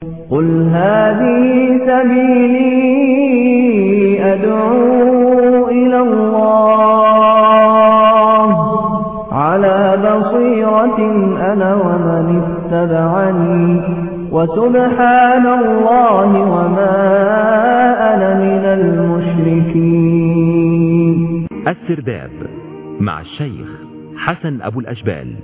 قل هذه سبيلي أدعو إلى الله على بصيرة أنا ومن اتبعني وسبحان الله وما أنا من المشركين. السرداب مع الشيخ حسن أبو الأشبال.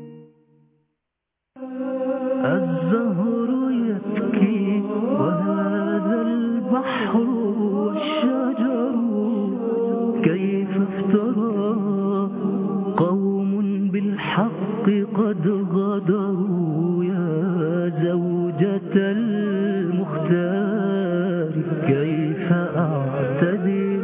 الزهر يبكي وهذا البحر والشجر كيف افترى قوم بالحق قد غدروا يا زوجة المختار كيف أعتذر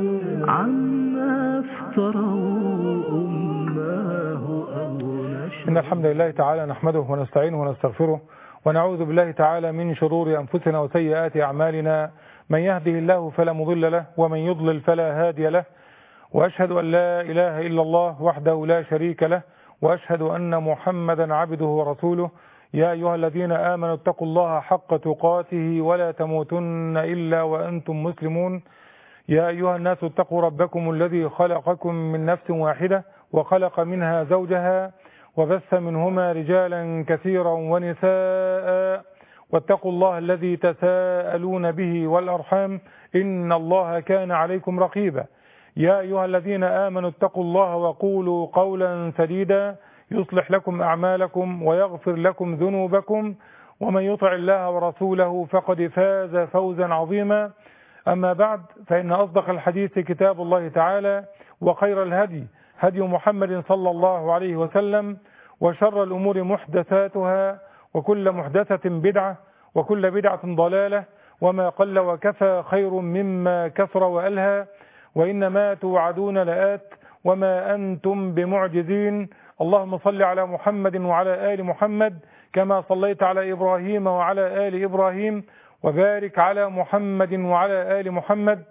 عما افتروا أماه أو نشر. إن الحمد لله تعالى نحمده ونستعينه ونستغفره ونعوذ بالله تعالى من شرور أنفسنا وسيئات أعمالنا. من يهده الله فلا مضل له ومن يضلل فلا هادي له، وأشهد أن لا إله إلا الله وحده لا شريك له، وأشهد أن محمدا عبده ورسوله. يا أيها الذين آمنوا اتقوا الله حق تقاته ولا تموتن إلا وأنتم مسلمون. يا أيها الناس اتقوا ربكم الذي خلقكم من نفس واحدة وخلق منها زوجها وبث منهما رجالا كثيرا ونساء، واتقوا الله الذي تساءلون به والأرحام إن الله كان عليكم رقيبا. يا أيها الذين آمنوا اتقوا الله وقولوا قولا سديدا يصلح لكم أعمالكم ويغفر لكم ذنوبكم، ومن يطع الله ورسوله فقد فاز فوزا عظيما. أما بعد، فإن أصدق الحديث كتاب الله تعالى، وخير الهدي هدي محمد صلى الله عليه وسلم، وشر الأمور محدثاتها، وكل محدثة بدعة، وكل بدعة ضلالة، وما قل وكفى خير مما كثر وألهى، وإنما توعدون لآت وما أنتم بمعجزين. اللهم صل على محمد وعلى آل محمد كما صليت على إبراهيم وعلى آل إبراهيم، وبارك على محمد وعلى آل محمد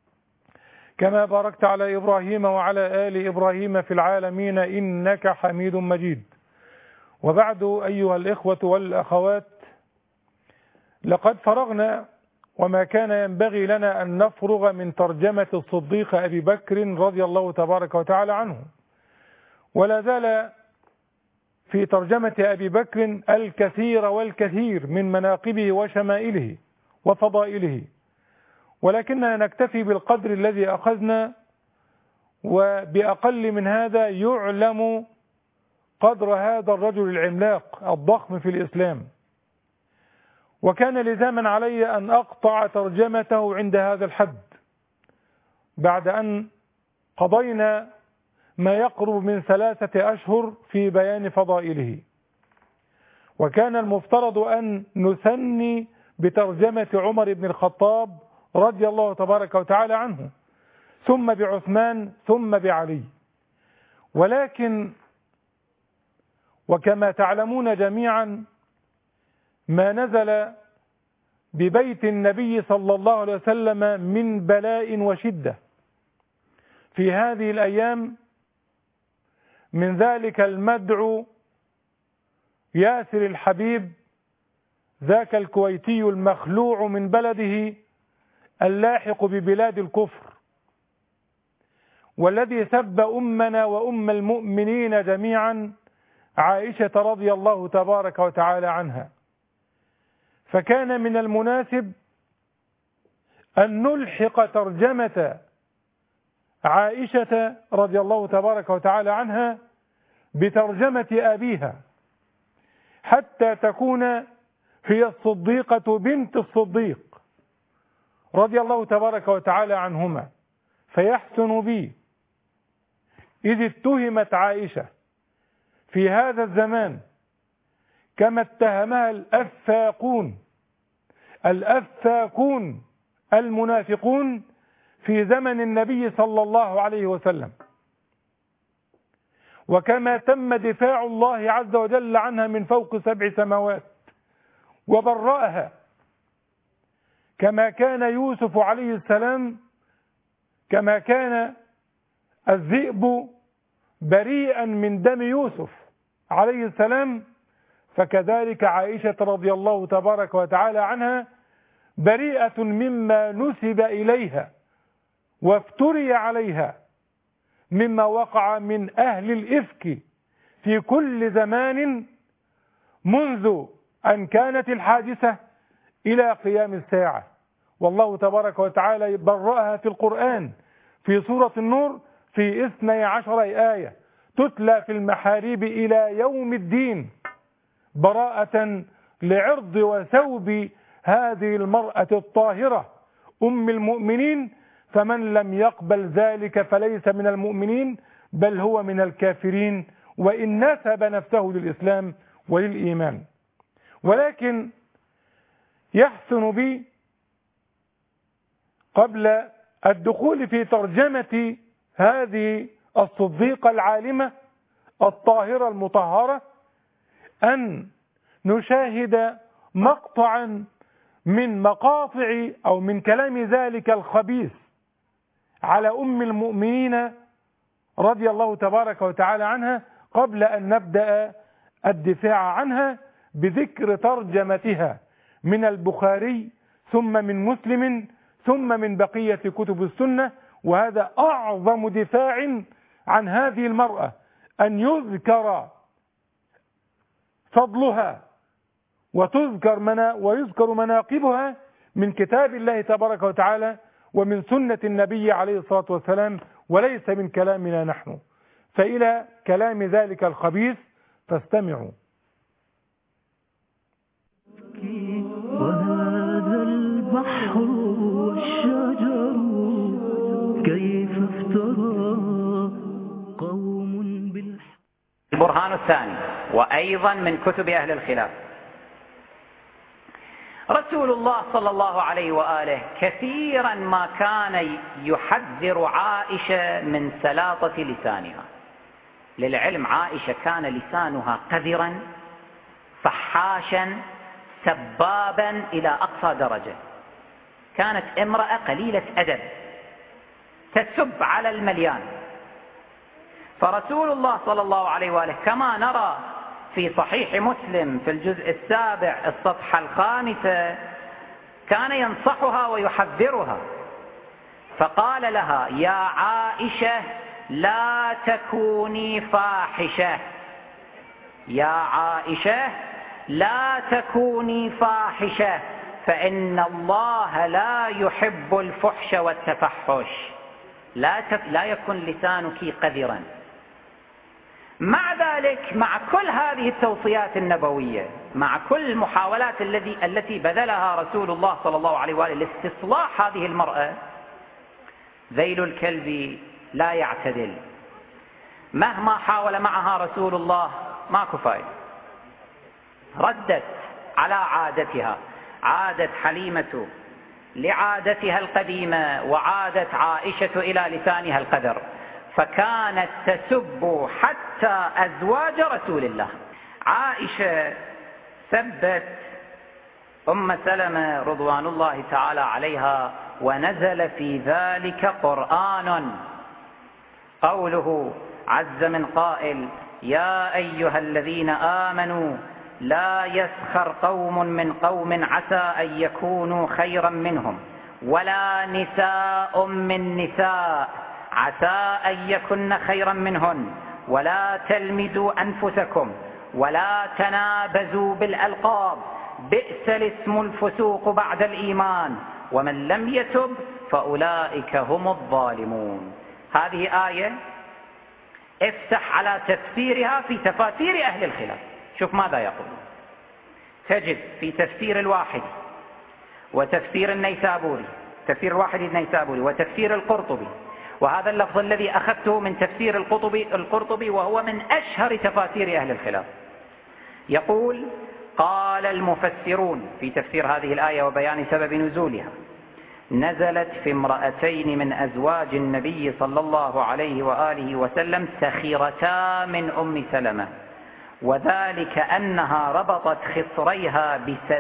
كما باركت على إبراهيم وعلى آل إبراهيم في العالمين إنك حميد مجيد. وبعد، أيها الإخوة والأخوات، لقد فرغنا وما كان ينبغي لنا أن نفرغ من ترجمة الصديق أبي بكر رضي الله تبارك وتعالى عنه، ولا زال في ترجمة أبي بكر الكثير والكثير من مناقبه وشمائله وفضائله، ولكننا نكتفي بالقدر الذي أخذنا، وبأقل من هذا يعلم قدر هذا الرجل العملاق الضخم في الإسلام. وكان لزاما علي أن أقطع ترجمته عند هذا الحد بعد أن قضينا ما يقرب من 3 أشهر في بيان فضائله، وكان المفترض أن نثني بترجمة عمر بن الخطاب رضي الله تبارك وتعالى عنه، ثم بعثمان، ثم بعلي. ولكن وكما تعلمون جميعا، ما نزل ببيت النبي صلى الله عليه وسلم من بلاء وشدة في هذه الأيام، من ذلك المدعو ياسر الحبيب، ذاك الكويتي المخلوع من بلده اللاحق ببلاد الكفر، والذي سب أمنا وأم المؤمنين جميعا عائشة رضي الله تبارك وتعالى عنها. فكان من المناسب أن نلحق ترجمة عائشة رضي الله تبارك وتعالى عنها بترجمة أبيها، حتى تكون هي الصديقة بنت الصديق رضي الله تبارك وتعالى عنهما، فيحسن بي إذ اتهمت عائشة في هذا الزمان كما اتهمها الأفاكون المنافقون في زمن النبي صلى الله عليه وسلم، وكما تم دفاع الله عز وجل عنها من فوق 7 سماوات وبرأها، كما كان يوسف عليه السلام، كما كان الذئب بريئا من دم يوسف عليه السلام، فكذلك عائشة رضي الله تبارك وتعالى عنها بريئة مما نسب إليها وافتري عليها مما وقع من أهل الإفك في كل زمان منذ أن كانت الحادثة إلى قيام الساعة. والله تبارك وتعالى برأها في القرآن في سورة النور في 12 آية تتلى في المحاريب إلى يوم الدين، براءة لعرض وثوب هذه المرأة الطاهرة أم المؤمنين، فمن لم يقبل ذلك فليس من المؤمنين بل هو من الكافرين وإن نسب نفسه للإسلام وللإيمان. ولكن يحسن بي قبل الدخول في ترجمة هذه الصديقة العالمة الطاهرة المطهرة أن نشاهد مقطعا من مقاطع أو من كلام ذلك الخبيث على أم المؤمنين رضي الله تبارك وتعالى عنها قبل أن نبدأ الدفاع عنها بذكر ترجمتها من البخاري ثم من مسلم ثم من بقية كتب السنة. وهذا أعظم دفاع عن هذه المرأة، أن يذكر فضلها ويذكر مناقبها من كتاب الله تبارك وتعالى ومن سنة النبي عليه الصلاة والسلام وليس من كلامنا نحن. فإلى كلام ذلك الخبيث فاستمعوا. وهذا البحر والشجر كيف افترى قوم بالحق. البرهان الثاني وأيضا من كتب أهل الخلاف، رسول الله صلى الله عليه وآله كثيرا ما كان يحذر عائشة من سلاطة لسانها. للعلم عائشة كان لسانها قذرا فحاشا سبابا إلى أقصى درجة، كانت امرأة قليلة أدب تسب على المليان. فرسول الله صلى الله عليه وآله كما نرى في صحيح مسلم في الجزء 7 الصفحة 5 كان ينصحها ويحذرها، فقال لها: يا عائشة لا تكوني فاحشة، يا عائشة لا تكوني فاحشة، فإن الله لا يحب الفحش والتفحش، لا يكن لسانك قذرا. مع ذلك مع كل هذه التوصيات النبوية، مع كل المحاولات التي بذلها رسول الله صلى الله عليه وآله لاستصلاح هذه المرأة، ذيل الكلب لا يعتدل. مهما حاول معها رسول الله ماكو فايدة، ردت على عادتها، عادت حليمة لعادتها القديمة وعادت عائشة إلى لسانها القذر، فكانت تسب حتى أزواج رسول الله. عائشة سبت أم سلمة رضوان الله تعالى عليها، ونزل في ذلك قرآن، قوله عز من قائل: يا أيها الذين آمنوا لا يسخر قوم من قوم عسى أن يكونوا خيرا منهم ولا نساء من نساء عسى أن يكن خيرا منهن ولا تلمزوا أنفسكم ولا تنابزوا بالألقاب بئس الاسم الفسوق بعد الإيمان ومن لم يتب فأولئك هم الظالمون. هذه آية افتح على تفسيرها في تفاسير أهل الخلاف، شوف ماذا يقول. تجد في تفسير الواحد وتفسير النيسابوري، تفسير الواحد النيسابوري وتفسير القرطبي، وهذا اللفظ الذي أخذته من تفسير القرطبي وهو من أشهر تفاسير أهل الخلاف، يقول: قال المفسرون في تفسير هذه الآية وبيان سبب نزولها: نزلت في امرأتين من أزواج النبي صلى الله عليه وآله وسلم سخرتا من أم سلمة، وذلك أنها ربطت خصريها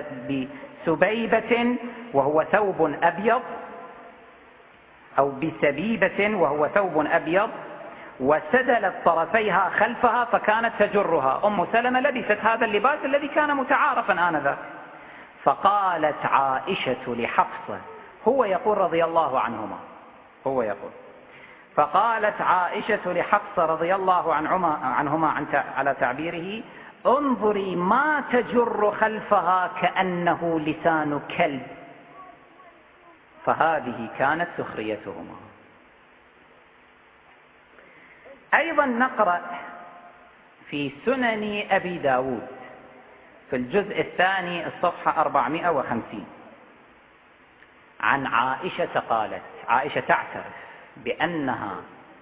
بسبيبة وهو ثوب أبيض، أو بسبيبة وهو ثوب أبيض، وسدلت طرفيها خلفها فكانت تجرها. أم سلمة لبست هذا اللباس الذي كان متعارفا آنذاك. فقالت عائشة لحفصة، هو يقول رضي الله عنهما، هو يقول، فقالت عائشة لحفصة رضي الله عنهما على تعبيره: انظري ما تجر خلفها كأنه لسان كلب. فهذه كانت سخريتهما. أيضا نقرأ في سنن أبي داود في الجزء الثاني الصفحة 450 عن عائشة قالت، عائشة تعترف بأنها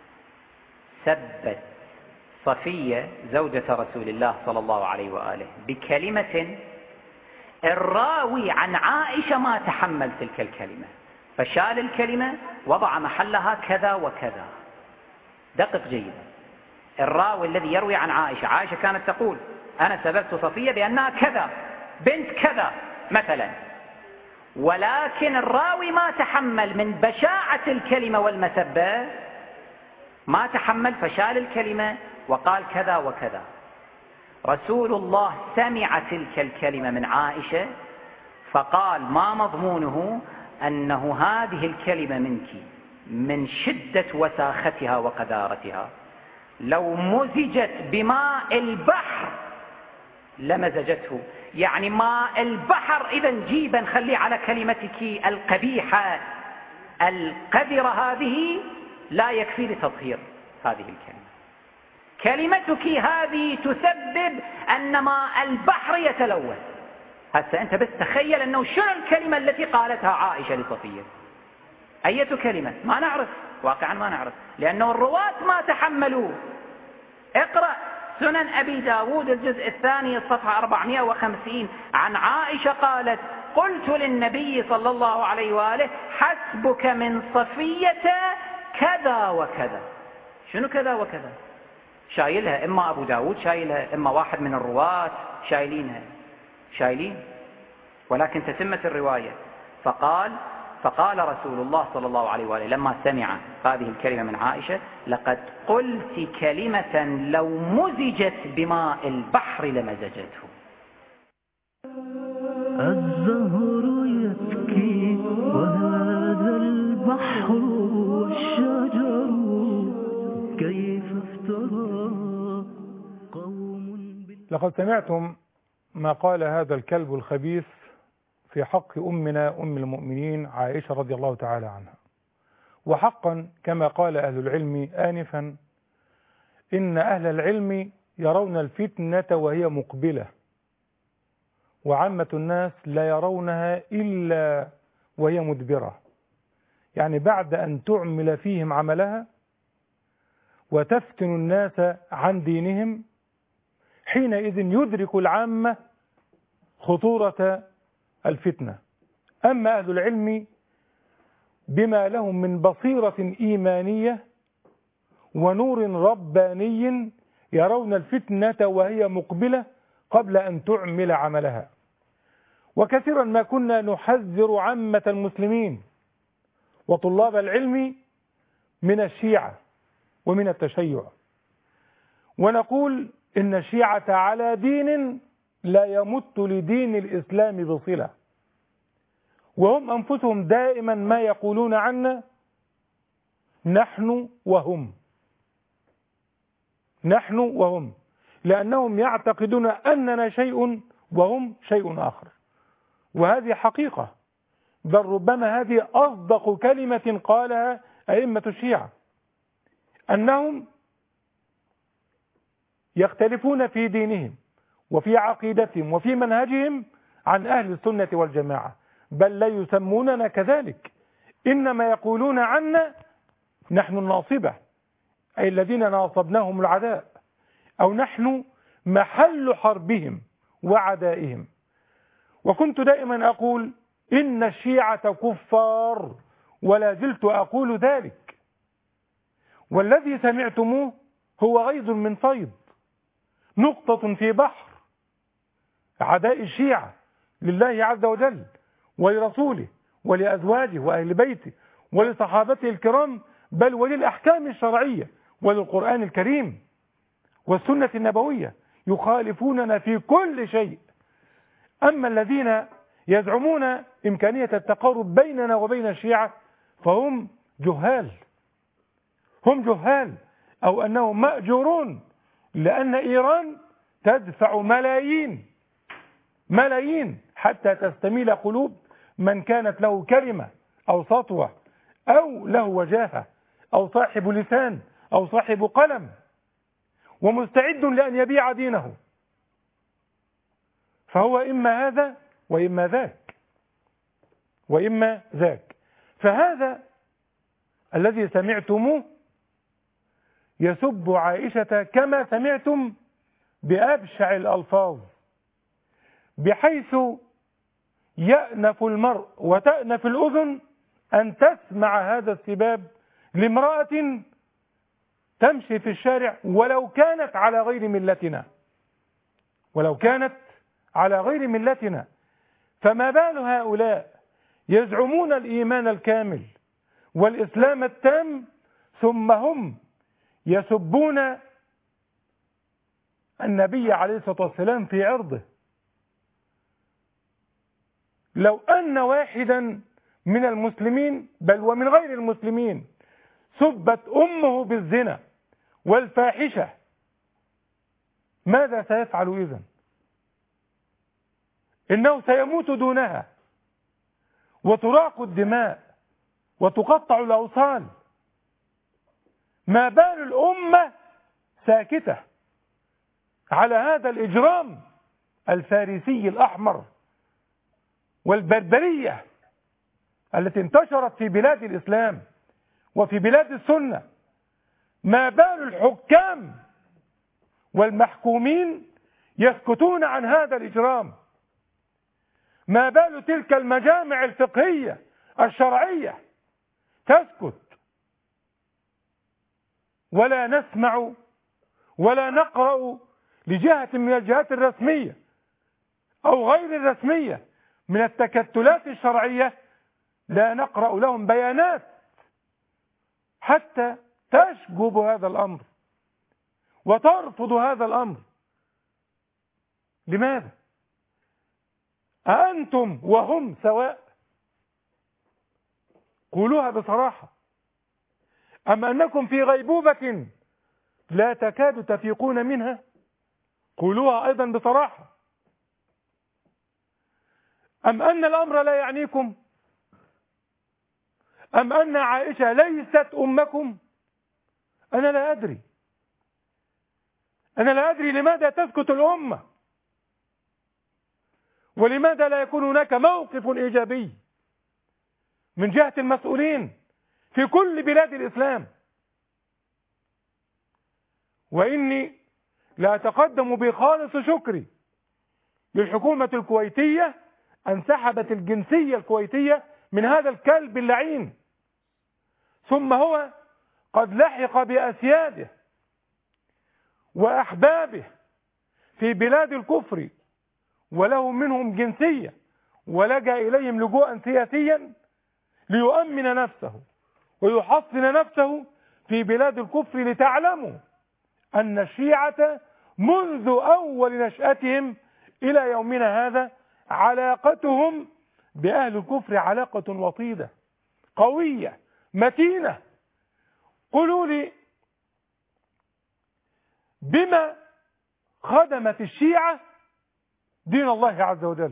سبت صفية زوجة رسول الله صلى الله عليه وآله بكلمة الراوي عن عائشة ما تحمل تلك الكلمة، فشال الكلمة وضع محلها كذا وكذا. دقق جيدا، الراوي الذي يروي عن عائشة، عائشة كانت تقول أنا سببت صفية بأنها كذا بنت كذا مثلا، ولكن الراوي ما تحمل من بشاعة الكلمة والمسبة، ما تحمل فشال الكلمة وقال كذا وكذا. رسول الله سمع تلك الكلمة من عائشة فقال ما مضمونه؟ أنه هذه الكلمة منك من شدة وساختها وقذارتها لو مزجت بماء البحر لمزجته. يعني ماء البحر إذا جيبا خليه على كلمتك القبيحة القذرة هذه لا يكفي لتطهير هذه الكلمة. كلمتك هذه تسبب أن ماء البحر يتلوث. هسه أنت بس تخيل أنه شنو الكلمة التي قالتها عائشة لصفية. أية كلمة؟ ما نعرف، واقعا ما نعرف، لأنه الرواة ما تحملوا. اقرأ سنن أبي داود الجزء الثاني الصفحة 450 عن عائشة قالت: قلت للنبي صلى الله عليه وآله حسبك من صفية كذا وكذا. شنو كذا وكذا؟ شايلها إما أبو داود شايلها، إما واحد من الرواة شايلينها، شايلين، ولكن تتمت الرواية. فقال رسول الله صلى الله عليه وآله لما سمع هذه الكلمة من عائشة: لقد قلت كلمة لو مزجت بماء البحر لمزجته. الزهر يبكي وهذا البحر والشجر كيف افترى قوم. لقد سمعتم ما قال هذا الكلب الخبيث في حق أمنا أم المؤمنين عائشة رضي الله تعالى عنها. وحقا كما قال أهل العلم آنفا، إن أهل العلم يرون الفتنة وهي مقبلة، وعامة الناس لا يرونها إلا وهي مدبرة. يعني بعد أن تعمل فيهم عملها وتفتن الناس عن دينهم، حينئذ يدرك العامة خطورة الفتنة. أما أهل العلم بما لهم من بصيرة إيمانية ونور رباني يرون الفتنة وهي مقبلة قبل أن تعمل عملها. وكثيرا ما كنا نحذر عامة المسلمين وطلاب العلم من الشيعة ومن التشيع، ونقول إن الشيعة على دين لا يمت لدين الإسلام بصلة، وهم أنفسهم دائما ما يقولون عنا نحن وهم، نحن وهم، لأنهم يعتقدون أننا شيء وهم شيء آخر. وهذه حقيقة، بل ربما هذه أصدق كلمة قالها أئمة الشيعة، أنهم يختلفون في دينهم وفي عقيدتهم وفي منهجهم عن أهل السنة والجماعة، بل لا يسموننا كذلك، إنما يقولون عنا نحن الناصبة، أي الذين ناصبناهم العداء، أو نحن محل حربهم وعدائهم. وكنت دائما أقول إن الشيعة كفار، ولا زلت أقول ذلك، والذي سمعتموه هو غيض من فيض، نقطة في بحر عداء الشيعة لله عز وجل ولرسوله ولأزواجه وأهل بيته ولصحابته الكرام، بل وللأحكام الشرعية وللقرآن الكريم والسنة النبوية، يخالفوننا في كل شيء. أما الذين يزعمون إمكانية التقارب بيننا وبين الشيعة فهم جهال، هم جهال، أو أنهم مأجورون، لأن إيران تدفع ملايين حتى تستميل قلوب من كانت له كلمة أو سطوة أو له وجاهة أو صاحب لسان أو صاحب قلم، ومستعد لأن يبيع دينه. فهو إما هذا وإما ذاك. فهذا الذي سمعتموه يسب عائشة كما سمعتم بأبشع الألفاظ، بحيث يأنف المرء وتأنف الأذن أن تسمع هذا السباب لامرأة تمشي في الشارع ولو كانت على غير ملتنا. فما بال هؤلاء يزعمون الإيمان الكامل والإسلام التام ثم هم يسبون النبي عليه الصلاة والسلام في عرضه. لو أن واحدا من المسلمين بل ومن غير المسلمين سبت أمه بالزنا والفاحشة، ماذا سيفعل إذن؟ إنه سيموت دونها وتراق الدماء وتقطع الأوصال. ما بال الأمة ساكتة على هذا الإجرام الفارسي الأحمر والبربرية التي انتشرت في بلاد الإسلام وفي بلاد السنة؟ ما بال الحكام والمحكومين يسكتون عن هذا الإجرام؟ ما بال تلك المجامع الفقهية الشرعية تسكت؟ ولا نسمع ولا نقرأ لجهة من الجهات الرسمية أو غير الرسمية من التكتلات الشرعية، لا نقرأ لهم بيانات حتى تشجب هذا الأمر وترفض هذا الأمر. لماذا؟ أأنتم وهم سواء؟ قولوها بصراحة. أم أنكم في غيبوبة لا تكاد تفيقون منها؟ قولوها أيضا بصراحة. أم أن الأمر لا يعنيكم؟ أم أن عائشة ليست أمكم؟ أنا لا أدري لماذا تسكت الأمة، ولماذا لا يكون هناك موقف إيجابي من جهة المسؤولين في كل بلاد الإسلام. وإني لا أتقدم بخالص شكري للحكومة الكويتية أن سحبت الجنسية الكويتية من هذا الكلب اللعين، ثم هو قد لحق بأسياده وأحبابه في بلاد الكفر وله منهم جنسية، ولجأ إليهم لجوءا سياسيا ليؤمن نفسه ويحصن نفسه في بلاد الكفر. لتعلموا أن الشيعة منذ أول نشأتهم إلى يومنا هذا علاقتهم بأهل الكفر علاقة وطيدة قوية متينة. قولوا لي بما خدمت الشيعة دين الله عز وجل؟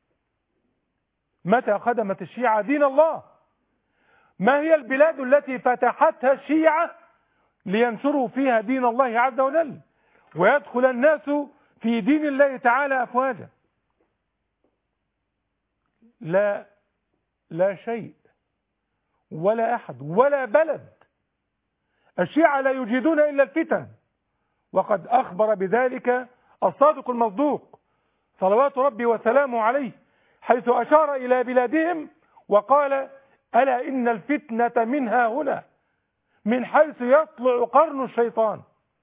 متى خدمت الشيعة دين الله؟ ما هي البلاد التي فتحتها الشيعة لينشروا فيها دين الله عز وجل ويدخل الناس في دين الله تعالى أفواجا؟ لا شيء ولا أحد ولا بلد. الشيعة لا يجيدون إلا الفتن، وقد أخبر بذلك الصادق المصدوق صلوات ربي وسلامه عليه، حيث أشار إلى بلادهم وقال: ألا إن الفتنة منها هنا، من حيث يطلع قرن الشيطان.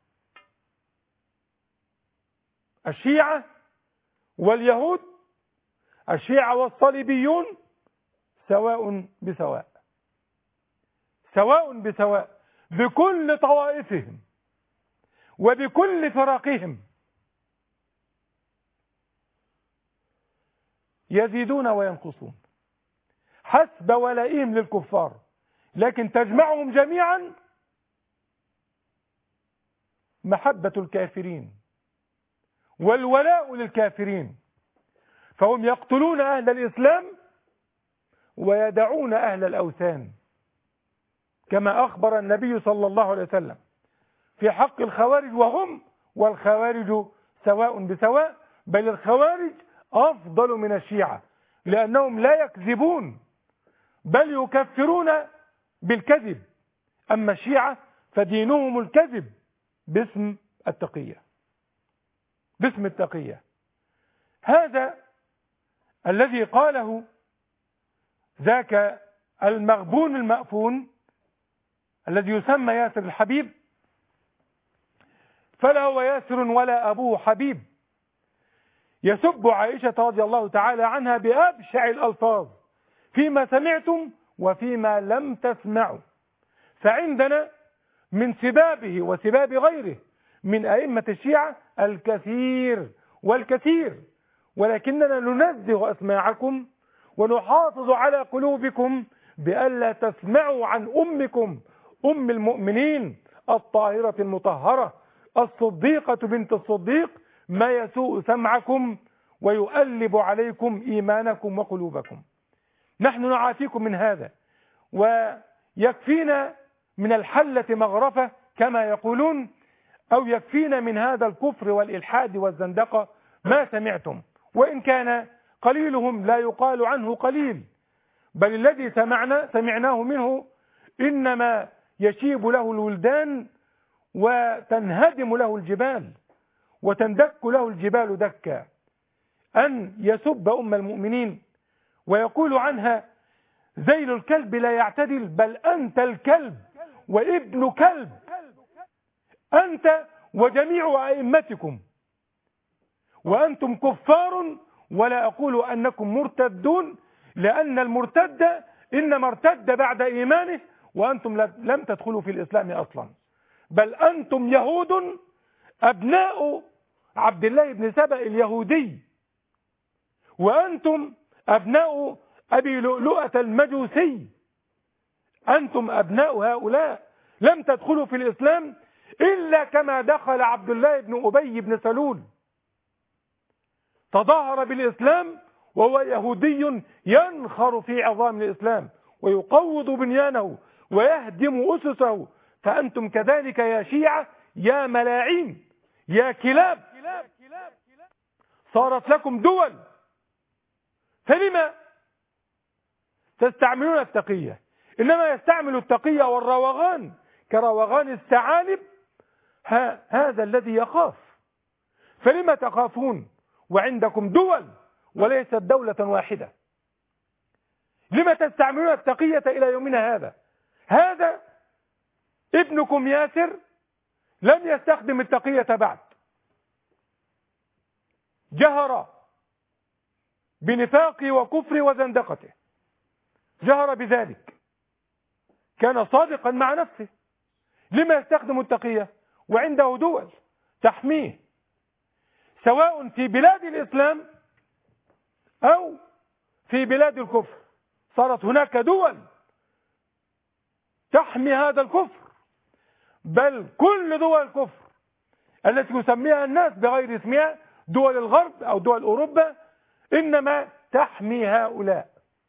الشيعة واليهود، الشيعة والصليبيون سواء بسواء، سواء بسواء، بكل طوائفهم وبكل فرقهم يزيدون وينقصون حسب ولائهم للكفار، لكن تجمعهم جميعا محبة الكافرين والولاء للكافرين، فهم يقتلون أهل الإسلام ويدعون أهل الأوثان، كما أخبر النبي صلى الله عليه وسلم في حق الخوارج، وهم والخوارج سواء بسواء، بل الخوارج أفضل من الشيعة لأنهم لا يكذبون بل يكفرون بالكذب، أما الشيعة فدينهم الكذب باسم التقية. باسم التقية. هذا الذي قاله ذاك المغبون المأفون الذي يسمى ياسر الحبيب، فلا هو ياسر ولا أبوه حبيب، يسب عائشة رضي الله تعالى عنها بأبشع الألفاظ فيما سمعتم وفيما لم تسمعوا. فعندنا من سبابه وسباب غيره من أئمة الشيعة الكثير والكثير، ولكننا ننزه أسماعكم ونحافظ على قلوبكم بألا تسمعوا عن أمكم أم المؤمنين الطاهرة المطهرة الصديقة بنت الصديق ما يسوء سمعكم ويؤلب عليكم إيمانكم وقلوبكم. نحن نعافيكم من هذا، ويكفينا من الحلة مغرفة كما يقولون، أو يكفينا من هذا الكفر والإلحاد والزندقة ما سمعتم، وإن كان قليلهم لا يقال عنه قليل، بل الذي سمعناه منه إنما يشيب له الولدان وتنهدم له الجبال وتندك له الجبال دكا. أن يسب أم المؤمنين ويقول عنها ذيل الكلب لا يعتدل، بل أنت الكلب وابن كلب، أنت وجميع أئمتكم، وأنتم كفار، ولا أقول أنكم مرتدون، لأن المرتد إنما ارتد بعد إيمانه، وأنتم لم تدخلوا في الإسلام أصلا، بل أنتم يهود أبناء عبد الله بن سبأ اليهودي، وأنتم أبناء أبي لؤلؤة المجوسي، أنتم أبناء هؤلاء، لم تدخلوا في الإسلام إلا كما دخل عبد الله بن أبي بن سلول، تظاهر بالإسلام وهو يهودي ينخر في عظام الإسلام ويقوض بنيانه ويهدم أسسه. فأنتم كذلك يا شيعة يا ملاعين يا كلاب، صارت لكم دول، فلما تستعملون التقية؟ إنما يستعمل التقية والروغان كروغان الثعالب، هذا الذي يخاف. فلما تخافون وعندكم دول وليست دولة واحدة؟ لما تستعملون التقية إلى يومنا هذا؟ هذا ابنكم ياسر لم يستخدم التقية بعد، جهر بنفاقه وكفره وزندقته، جهر بذلك، كان صادقا مع نفسه. لما يستخدم التقية وعنده دول تحميه، سواء في بلاد الإسلام أو في بلاد الكفر؟ صارت هناك دول تحمي هذا الكفر، بل كل دول الكفر التي يسميها الناس بغير اسمها دول الغرب أو دول أوروبا إنما تحمي هؤلاء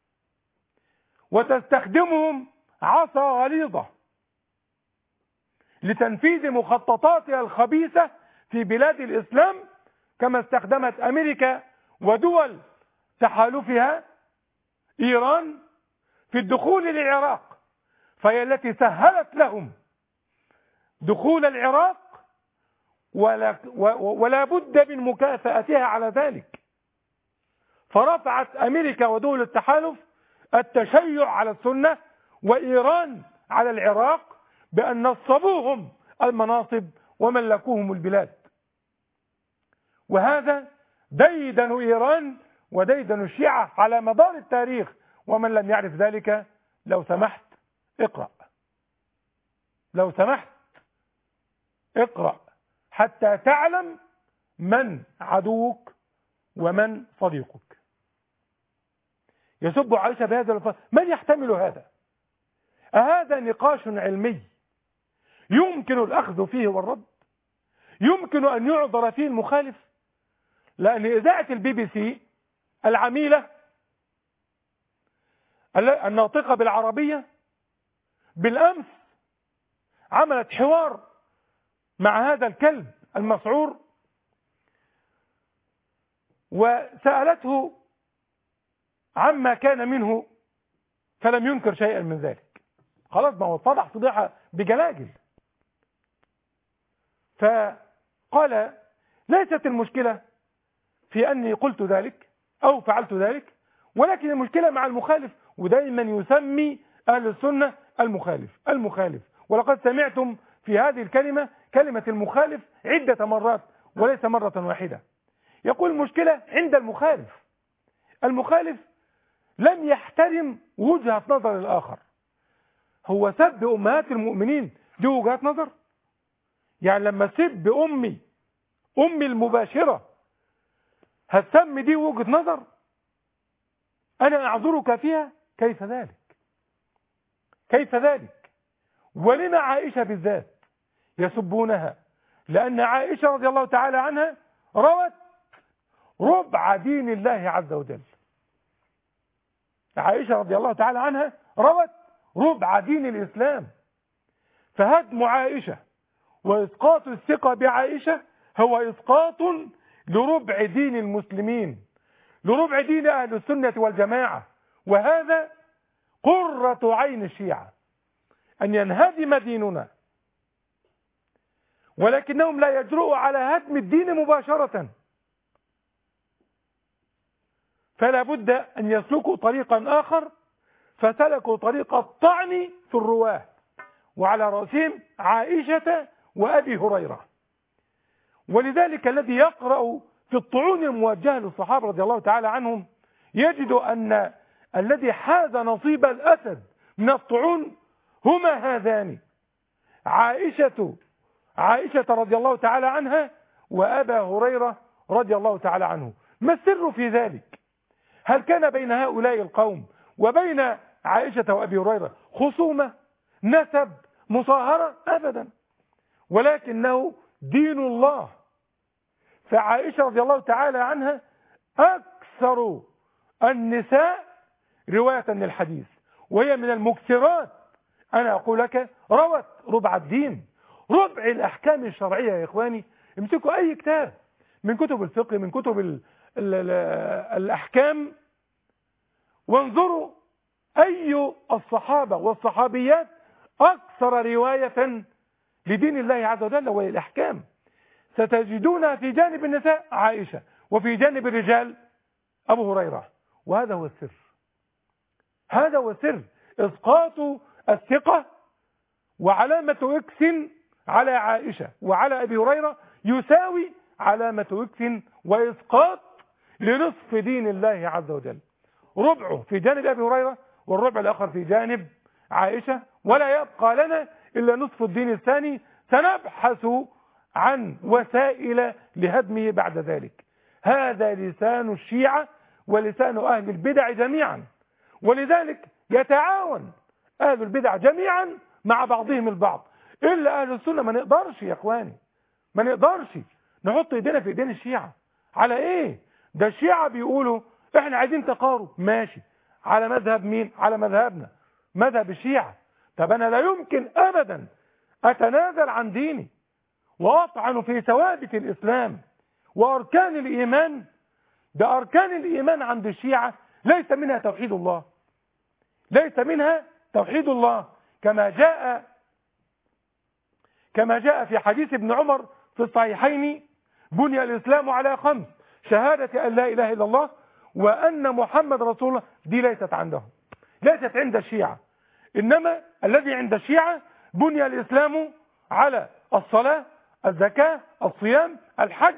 وتستخدمهم عصا غليظة لتنفيذ مخططاتها الخبيثة في بلاد الإسلام، كما استخدمت أمريكا ودول تحالفها إيران في الدخول للعراق، فهي التي سهلت لهم دخول العراق، ولا بد من مكافأتها على ذلك. فرفعت أمريكا ودول التحالف التشيع على السنة وإيران على العراق بأن نصبوهم المناصب وملكوهم البلاد. وهذا ديدن إيران وديدن الشيعة على مدار التاريخ، ومن لم يعرف ذلك لو سمحت اقرأ. لو سمحت اقرأ حتى تعلم من عدوك ومن صديقك. يسب عائشة بهذا الفضل، من يحتمل هذا؟ أهذا نقاش علمي يمكن الأخذ فيه والرد؟ يمكن أن يعذر فيه المخالف؟ لأن إذاعة BBC العميلة الناطقة بالعربية بالأمس عملت حوار مع هذا الكلب المسعور، وسألته عما كان منه فلم ينكر شيئا من ذلك. خلاص، ما هو اتضح فضيحة بجلاجل. فقال ليست المشكلة في أني قلت ذلك أو فعلت ذلك، ولكن المشكلة مع المخالف، ودائما يسمي أهل السنة المخالف. ولقد سمعتم في هذه الكلمة كلمة المخالف عدة مرات وليس مرة واحدة. يقول المشكلة عند المخالف لم يحترم وجهة نظر الآخر. هو سب أمهات المؤمنين دي وجهات نظر؟ يعني لما سب أمي المباشرة هتسمي دي وجهة نظر؟ أنا أعذرك فيها؟ كيف ذلك؟ ولما عائشة بالذات يسبونها؟ لأن عائشة رضي الله تعالى عنها روت ربع دين الله عز وجل. عائشة رضي الله تعالى عنها روت ربع دين الإسلام. فهدم عائشة وإسقاط الثقة بعائشة هو إسقاط لربع دين المسلمين، لربع دين أهل السنة والجماعة. وهذا قرة عين الشيعة أن ينهدم ديننا، ولكنهم لا يجرؤوا على هدم الدين مباشرة، فلا بد أن يسلكوا طريقا آخر، فسلكوا طريق الطعن في الرواة، وعلى رأسهم عائشة وأبي هريرة. ولذلك الذي يقرأ في الطعون الموجهة للصحابة رضي الله تعالى عنهم يجد أن الذي حاز نصيب الأسد من الطعون هما هذان، عائشة رضي الله تعالى عنها وأبا هريرة رضي الله تعالى عنه. ما السر في ذلك؟ هل كان بين هؤلاء القوم وبين عائشة وأبي هريرة خصومة، نسب، مصاهرة؟ أبدا، ولكنه دين الله. فعائشة رضي الله تعالى عنها أكثر النساء رواية للحديث، وهي من المكثرات. أنا أقول لك روت ربع الدين، ربع الأحكام الشرعية. يا إخواني، امسكوا أي كتاب من كتب الفقه، من كتب الأحكام، وانظروا أي الصحابة والصحابيات أكثر رواية لدين الله عز وجل وللأحكام. ستجدون في جانب النساء عائشة، وفي جانب الرجال أبو هريرة. وهذا هو السر، إسقاط الثقة. وعلامة إكس على عائشة وعلى أبي هريرة يساوي علامة إكس وإسقاط لنصف دين الله عز وجل، ربعه في جانب أبي هريرة والربع الآخر في جانب عائشة، ولا يبقى لنا إلا نصف الدين الثاني، سنبحث عن وسائل لهدمه بعد ذلك. هذا لسان الشيعة ولسان أهل البدع جميعا، ولذلك يتعاون أهل البدع جميعا مع بعضهم البعض، إلا أهل السنة. ما نقدرش يا إخواني، ما نقدرش نحط إيدينا في إيدين الشيعة. على إيه؟ ده الشيعة بيقولوا إحنا عايزين تقارب، ماشي، على مذهب مين؟ على مذهبنا، مذهب الشيعة. طب أنا لا يمكن أبدا أتنازل عن ديني وأطعن في ثوابت الإسلام وأركان الإيمان. ده أركان الإيمان عند الشيعة ليس منها توحيد الله، ليس منها توحيد الله، كما جاء في حديث ابن عمر في الصحيحين: بني الإسلام على 5: شهادة أن لا إله إلا الله وأن محمد رسول الله. دي ليست عندهم، ليست عند الشيعة، إنما الذي عند الشيعة بني الإسلام على الصلاة، الزكاة، الصيام، الحج،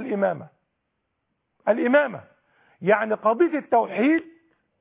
الإمامة. يعني قضية التوحيد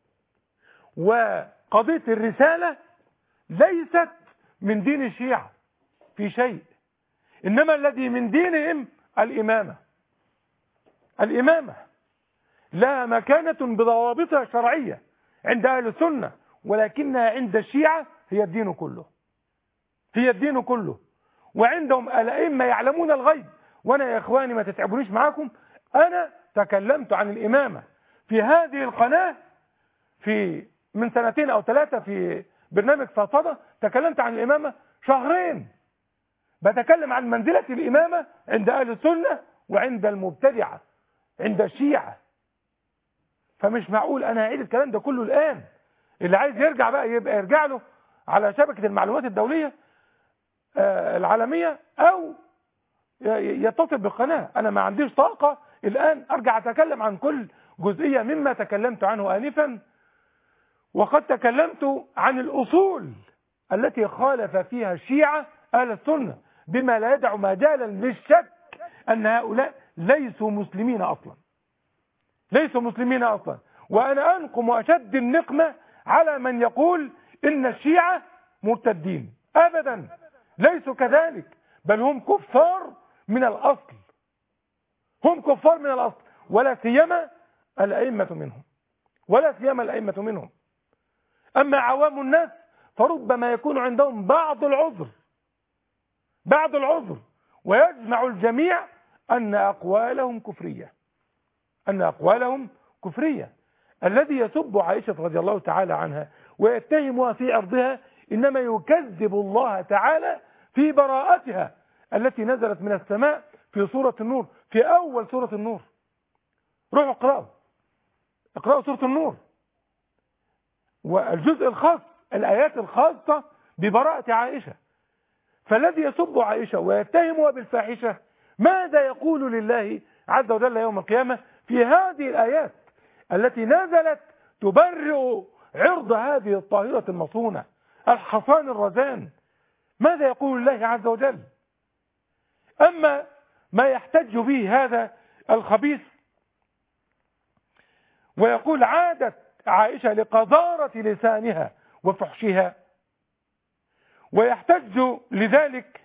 وقضية الرسالة ليست من دين الشيعة، في شيء، إنما الذي من دينهم الإمامة. الإمامة لها مكانة بضوابطها الشرعية عند أهل السنة، ولكنها عند الشيعة هي الدين كله، هي الدين كله. وعندهم الأئمة يعلمون الغيب. وأنا يا إخواني ما تتعبونيش معاكم، أنا تكلمت عن الإمامة في هذه القناة من 2 أو 3 في برنامج فضفضة، تكلمت عن الإمامة شهرين، بتكلم عن منزلة الإمامة عند أهل السنة وعند المبتدعة عند الشيعة. فمش معقول أنا هعيد الكلام ده كله الآن. اللي عايز يرجع بقى يبقى يرجع له على شبكة المعلومات الدولية العالمية أو يتصل بالقناة. أنا ما عنديش طاقة الآن أرجع أتكلم عن كل جزئية مما تكلمت عنه آنفا. وقد تكلمت عن الأصول التي خالف فيها الشيعة أهل السنة بما لا يدع مجالا للشك أن هؤلاء ليسوا مسلمين أصلا، ليسوا مسلمين أصلا. وأنا أنقم أشد النقمة على من يقول إن الشيعة مرتدين. أبدا، ليسوا كذلك، بل هم كفار من الأصل، هم كفار من الأصل، ولا سيما الأئمة منهم، ولا سيما الأئمة منهم. أما عوام الناس فربما يكون عندهم بعض العذر، ويجمع الجميع أن أقوالهم كفرية، أن أقوالهم كفرية. الذي يسب عائشة رضي الله تعالى عنها ويتهمها في عرضها إنما يكذب الله تعالى في براءتها التي نزلت من السماء في سورة النور، في أول سورة النور. روحوا اقرأوا سورة النور، والجزء الخاص، الآيات الخاصة ببراءة عائشة. فالذي يسب عائشة ويتهمها بالفاحشة ماذا يقول لله عز وجل يوم القيامة في هذه الآيات التي نزلت تبرئ عرض هذه الطاهرة المصونة الحصان الرزان؟ ماذا يقول الله عز وجل؟ أما ما يحتج به هذا الخبيث ويقول عادت عائشة لقذارة لسانها وفحشها، ويحتج لذلك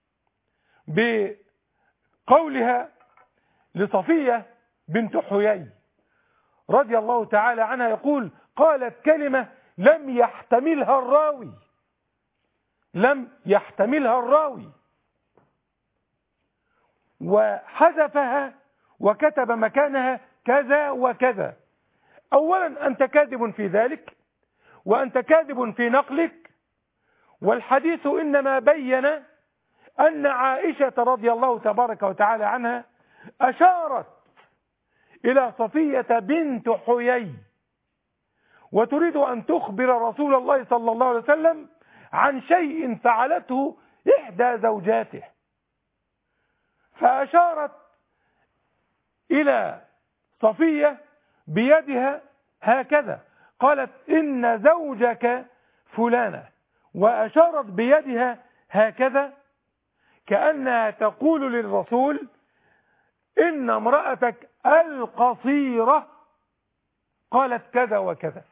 بقولها لصفية بنت حيي رضي الله تعالى عنها، يقول قالت كلمة لم يحتملها الراوي، لم يحتملها الراوي، وحذفها وكتب مكانها كذا وكذا. أولا أنت كاذب في ذلك، وأنت كاذب في نقلك، والحديث إنما بين أن عائشة رضي الله تبارك وتعالى عنها أشارت إلى صفية بنت حيي وتريد أن تخبر رسول الله صلى الله عليه وسلم عن شيء فعلته إحدى زوجاته، فأشارت إلى صفية بيدها هكذا، قالت إن زوجك فلانة، وأشارت بيدها هكذا كأنها تقول للرسول إن امرأتك القصيرة قالت كذا وكذا.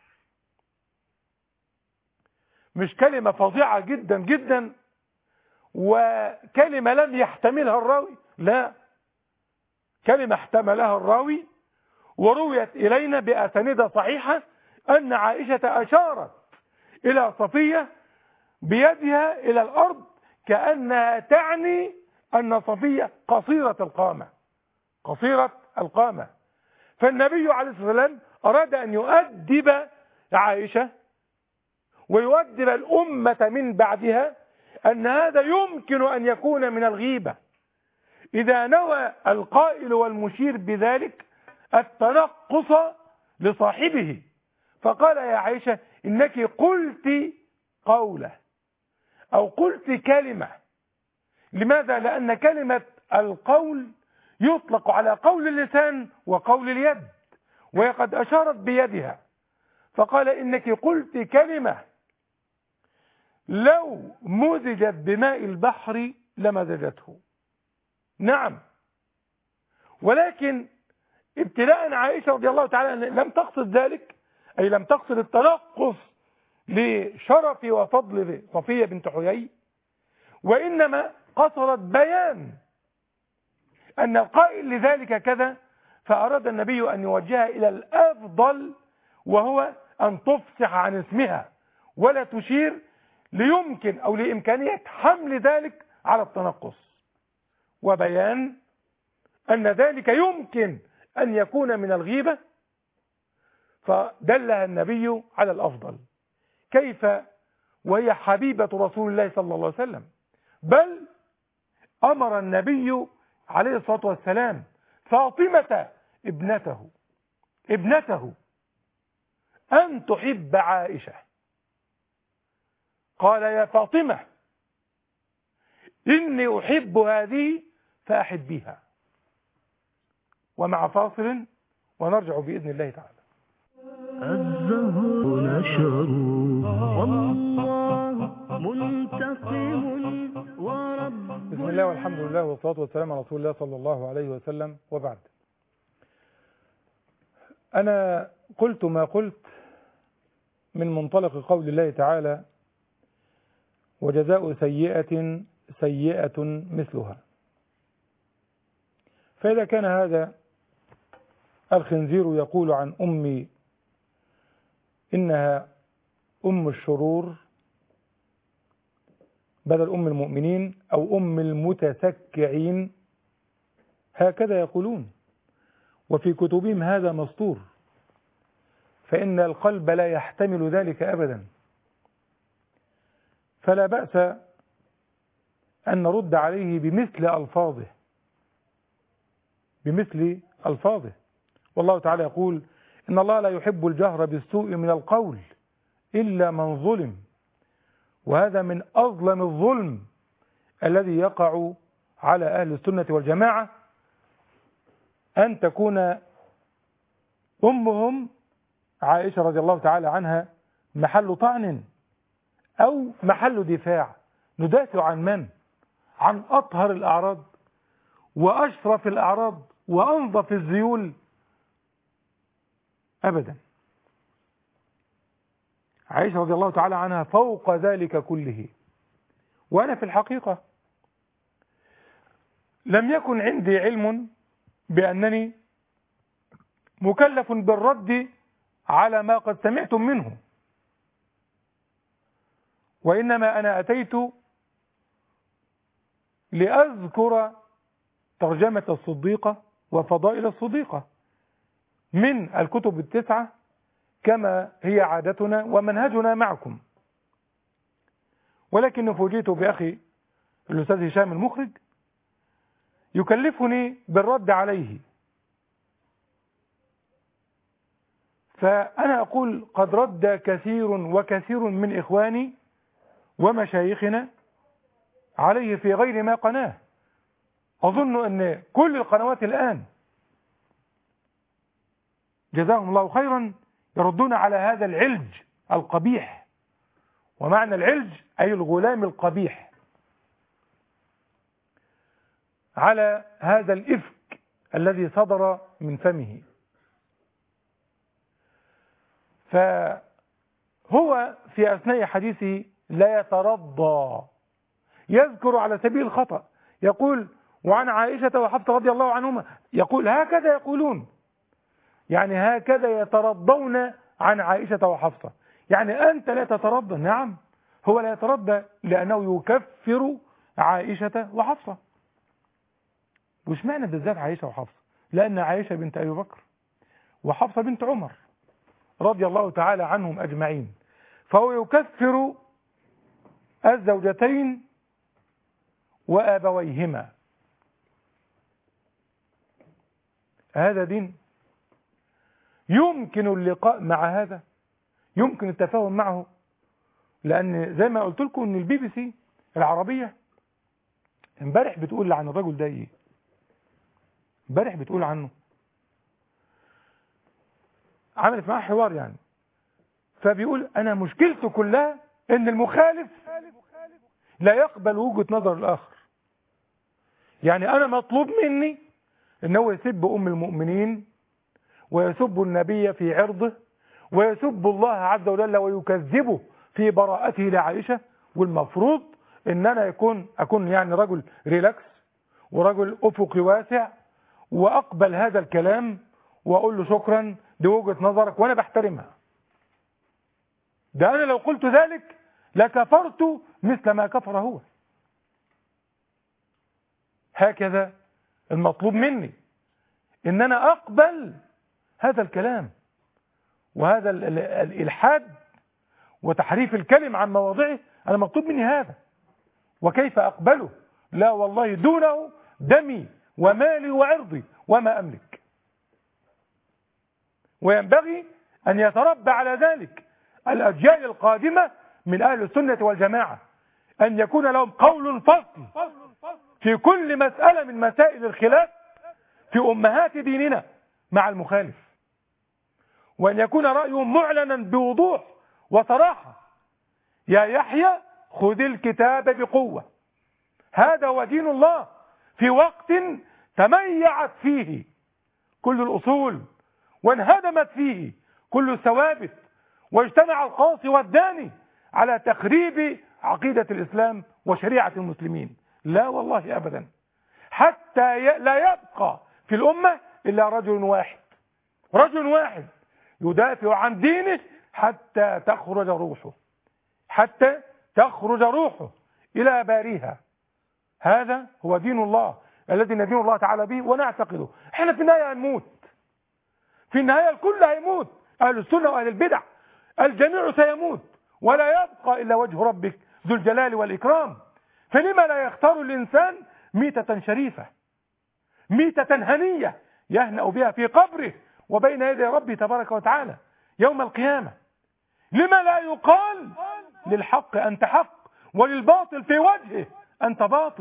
مش كلمة فظيعة جدا جدا وكلمة لم يحتملها الراوي، لا، كلمة احتملها الراوي ورويت إلينا بأسانيد صحيحة أن عائشة أشارت إلى صفية بيدها إلى الأرض كأنها تعني أن صفية قصيرة القامة، قصيرة القامة. فالنبي عليه الصلاة والسلام أراد أن يؤدب عائشة ويؤدب الأمة من بعدها أن هذا يمكن أن يكون من الغيبة إذا نوى القائل والمشير بذلك التنقص لصاحبه. فقال يا عائشة إنك قلت قولة أو قلت كلمة. لماذا؟ لأن كلمة القول يطلق على قول اللسان وقول اليد، وهي قد أشارت بيدها، فقال إنك قلت كلمة لو مزجت بماء البحر لمزجته. نعم، ولكن ابتلاء عائشة رضي الله تعالى لم تقصد ذلك، أي لم تقصد التنقص لشرف وفضل صفية بنت حيي، وإنما قصرت بيان أن القائل لذلك كذا، فأراد النبي أن يوجهها إلى الأفضل، وهو أن تفصح عن اسمها ولا تشير ليمكن أو لإمكانية حمل ذلك على التنقص، وبيان أن ذلك يمكن أن يكون من الغيبة، فدلها النبي على الأفضل. كيف وهي حبيبة رسول الله صلى الله عليه وسلم؟ بل أمر النبي عليه الصلاة والسلام فاطمة ابنته أن تحب عائشة. قال: يا فاطمة إني أحب هذه فأحبيها. ومع فاصل ونرجع بإذن الله تعالى. الزهر نشر والله منتقم ورب. بسم الله والحمد لله والصلاة والسلام على رسول الله صلى الله عليه وسلم، وبعد. أنا قلت ما قلت من منطلق قول الله تعالى: وجزاء سيئة سيئة مثلها. فإذا كان هذا الخنزير يقول عن أمي إنها أم الشرور بدل أم المؤمنين أو أم المتسكعين، هكذا يقولون، وفي كتبهم هذا مسطور، فإن القلب لا يحتمل ذلك أبدا. فلا بأس أن نرد عليه بمثل ألفاظه. والله تعالى يقول: إن الله لا يحب الجهر بالسوء من القول إلا من ظلم. وهذا من أظلم الظلم الذي يقع على أهل السنة والجماعة، أن تكون أمهم عائشة رضي الله تعالى عنها محل طعن أو محل دفاع. ندافع عن من؟ عن أطهر الأعراض وأشرف الأعراض وأنظف الذيول؟ أبدا. عائشة رضي الله تعالى عنها فوق ذلك كله. وأنا في الحقيقة لم يكن عندي علم بأنني مكلف بالرد على ما قد سمعتم منه، وإنما أنا أتيت لأذكر ترجمة الصديقة وفضائل الصديقة من الكتب التسعة كما هي عادتنا ومنهجنا معكم. ولكن فوجئت بأخي الأستاذ هشام المخرج يكلفني بالرد عليه، فأنا أقول: قد رد كثير وكثير من إخواني ومشايخنا عليه في غير ما قناه. أظن أن كل القنوات الآن جزاهم الله خيرا يردون على هذا العلج القبيح، ومعنى العلج أي الغلام القبيح، على هذا الإفك الذي صدر من فمه. فهو في أثناء حديثه لا يترضى، يذكر على سبيل الخطأ، يقول: وعن عائشة وحفصة رضي الله عنهما، يقول هكذا يقولون، يعني هكذا يترضون عن عائشة وحفصة. يعني أنت لا تترضى؟ نعم، هو لا يترضى لأنه يكفر عائشة وحفصة. وش معنى بالذات عائشة وحفصة؟ لأن عائشة بنت أبي بكر وحفصة بنت عمر رضي الله تعالى عنهم أجمعين، فهو يكفر الزوجتين وآبويهما. هذا دين؟ يمكن اللقاء مع هذا؟ يمكن التفاهم معه؟ لأن زي ما قلت لكم أن الBBC العربية امبارح بتقول عن الرجل ده ايه؟ امبارح بتقول عنه، عملت معاه حوار يعني، فبيقول: أنا مشكلته كلها أن المخالف لا يقبل وجهة نظر الآخر. يعني أنا مطلوب مني أنه يسب أم المؤمنين ويسب النبي في عرضه ويسب الله عز وجل ويكذبه في براءته لعائشة، والمفروض ان انا اكون يعني رجل ريلاكس ورجل افقي واسع، واقبل هذا الكلام واقول له شكرا، دي وجهة نظرك وانا بحترمها. ده انا لو قلت ذلك لكفرت مثل ما كفر هو. هكذا المطلوب مني ان انا اقبل هذا الكلام، وهذا الالحاد وتحريف الكلم عن مواضعه، انا مطلوب مني هذا. وكيف اقبله؟ لا والله، دونه دمي ومالي وعرضي وما املك. وينبغي ان يتربى على ذلك الاجيال القادمه من اهل السنه والجماعه، ان يكون لهم قول فصل في كل مساله من مسائل الخلاف في امهات ديننا مع المخالف، وان يكون رايهم معلنا بوضوح وصراحه. يا يحيى خذ الكتاب بقوه، هذا هو دين الله في وقت تميعت فيه كل الأصول وانهدمت فيه كل الثوابت، واجتمع القاصي والداني على تخريب عقيدة الإسلام وشريعة المسلمين. لا والله أبدا، حتى لا يبقى في الأمة إلا رجل واحد، رجل واحد يدافع عن دينه حتى تخرج روحه، حتى تخرج روحه إلى باريها. هذا هو دين الله الذي ندين الله تعالى به ونعتقده. احنا في النهاية هنموت، في النهاية الكل هيموت، أهل السنة وأهل البدع الجميع سيموت، ولا يبقى إلا وجه ربك ذو الجلال والإكرام. فلما لا يختار الإنسان ميتة شريفة، ميتة هنية يهنأ بها في قبره وبين يدي ربه تبارك وتعالى يوم القيامة؟ لما لا يقال للحق أنت حق وللباطل في وجهه أنت باطل؟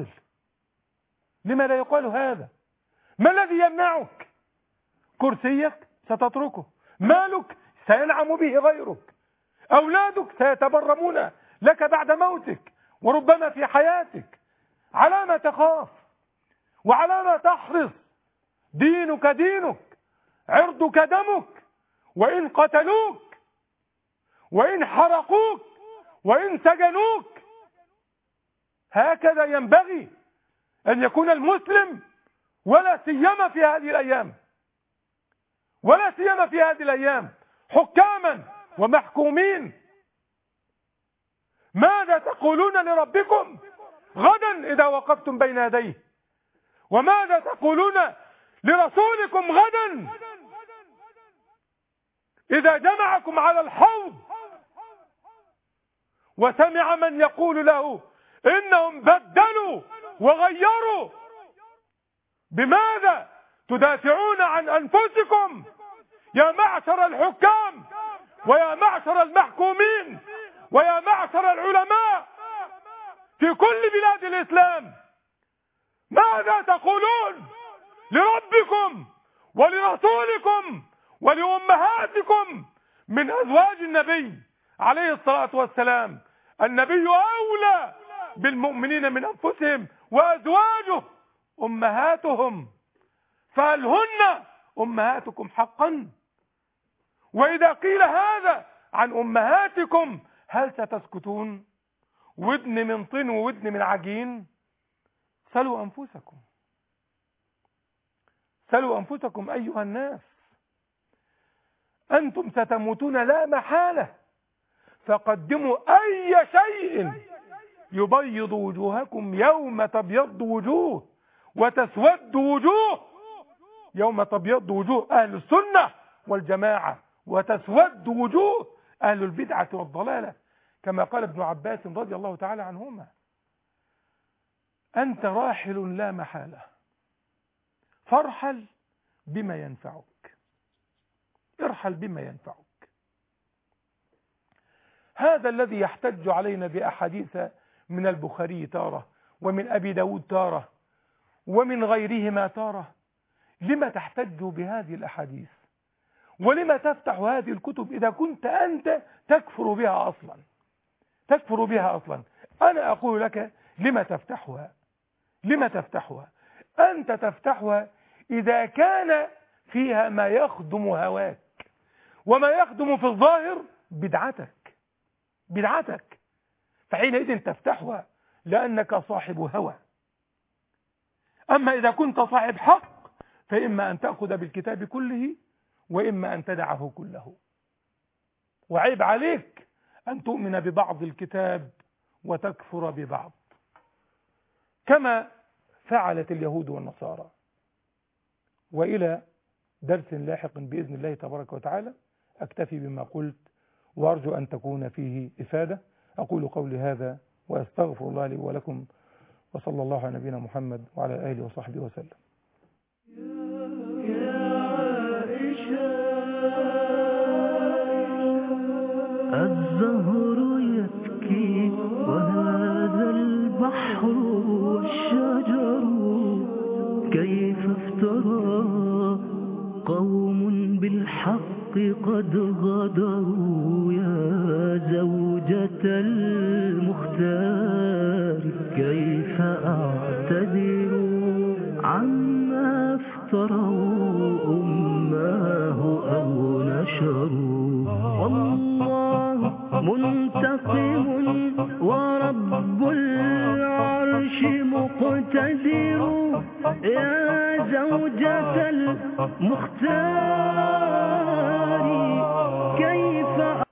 لما لا يقال هذا؟ ما الذي يمنعك؟ كرسيك ستتركه، مالك سينعم به غيرك، أولادك سيتبرمون لك بعد موتك وربما في حياتك. على ما تخاف وعلى ما تحرص؟ دينك دينك، عرضك دمك، وإن قتلوك وإن حرقوك وإن سجنوك. هكذا ينبغي أن يكون المسلم، ولا سيما في هذه الأيام، ولا سيما في هذه الأيام حكاما ومحكومين. ماذا تقولون لربكم غدا إذا وقفتم بين يديه؟ وماذا تقولون لرسولكم غدا إذا جمعكم على الحوض وسمع من يقول له إنهم بدلوا وغيروا؟ بماذا تدافعون عن أنفسكم يا معشر الحكام ويا معشر المحكومين ويا معشر العلماء في كل بلاد الإسلام؟ ماذا تقولون لربكم ولرسولكم ولأمهاتكم من أزواج النبي عليه الصلاة والسلام؟ النبي أولى بالمؤمنين من أنفسهم، وأزواجه أمهاتهم، فهل هن أمهاتكم حقا؟ وإذا قيل هذا عن أمهاتكم هل ستسكتون؟ ودن من طين وودن من عجين. سلوا أنفسكم، سلوا أنفسكم أيها الناس، أنتم ستموتون لا محالة، فقدموا أي شيء يبيض وجوهكم يوم تبيض وجوه وتسود وجوه. يوم تبيض وجوه أهل السنة والجماعة وتسود وجوه أهل البدعة والضلالة، كما قال ابن عباس رضي الله تعالى عنهما: أنت راحل لا محالة، فارحل بما ينفعك، ارحل بما ينفعك. هذا الذي يحتج علينا بأحاديث من البخاري تارة، ومن أبي داود تارة، ومن غيرهما تارة. لما تحتج بهذه الأحاديث؟ ولما تفتح هذه الكتب إذا كنت أنت تكفر بها أصلا؟ تكفر بها أصلا. أنا أقول لك لما تفتحها؟ لما تفتحها؟ أنت تفتحها إذا كان فيها ما يخدم هواك وما يخدم في الظاهر بدعتك، فحينئذ تفتحها لأنك صاحب هوى. أما إذا كنت صاحب حق فإما أن تأخذ بالكتاب كله وإما أن تدعه كله. وعيب عليك أن تؤمن ببعض الكتاب وتكفر ببعض كما فعلت اليهود والنصارى. وإلى درس لاحق بإذن الله تبارك وتعالى أكتفي بما قلت وأرجو أن تكون فيه إفادة. أقول قولي هذا وأستغفر الله لي ولكم، وصلى الله على نبينا محمد وعلى آله وصحبه وسلم. الزهر يبكي وهذا البحر والشجر، كيف افترى قوم بالحق قد غدروا. يا زوجة المختار كيف أعتذر عما افتروا أماه أو نشروا. والله منتقم ورب العرش مقتدر. يا زوجة المختار